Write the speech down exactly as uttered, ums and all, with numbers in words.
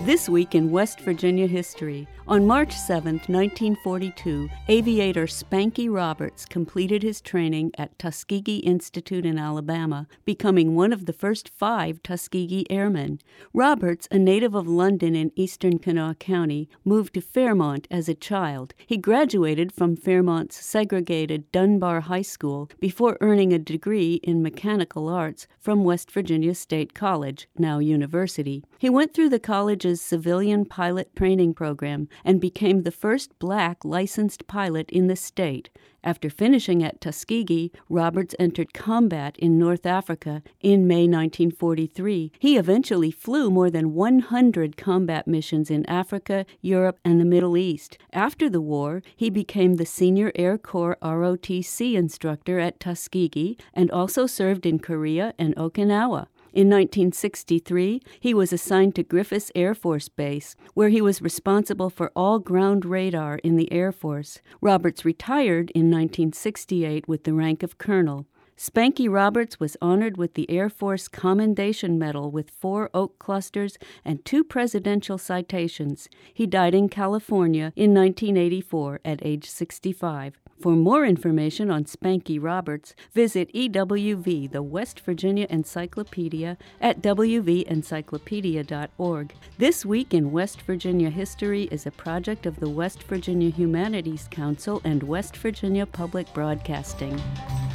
This week in West Virginia history. On March seventh, nineteen forty-two, aviator Spanky Roberts completed his training at Tuskegee Institute in Alabama, becoming one of the first five Tuskegee Airmen. Roberts, a native of London in eastern Kanawha County, moved to Fairmont as a child. He graduated from Fairmont's segregated Dunbar High School before earning a degree in mechanical arts from West Virginia State College, now university. He went through the college's civilian pilot training program and became the first black licensed pilot in the state. After finishing at Tuskegee, Roberts entered combat in North Africa in May nineteen forty-three. He eventually flew more than one hundred combat missions in Africa, Europe, and the Middle East. After the war, he became the Senior Air Corps R O T C instructor at Tuskegee and also served in Korea and Okinawa. In nineteen sixty-three, he was assigned to Griffiss Air Force Base, where he was responsible for all ground radar in the Air Force. Roberts retired in nineteen sixty-eight with the rank of colonel. Spanky Roberts was honored with the Air Force Commendation Medal with four oak clusters and two presidential citations. He died in California in nineteen eighty-four at age sixty-five. For more information on Spanky Roberts, visit E W V, the West Virginia Encyclopedia, at w v encyclopedia dot org. This Week in West Virginia History is a project of the West Virginia Humanities Council and West Virginia Public Broadcasting.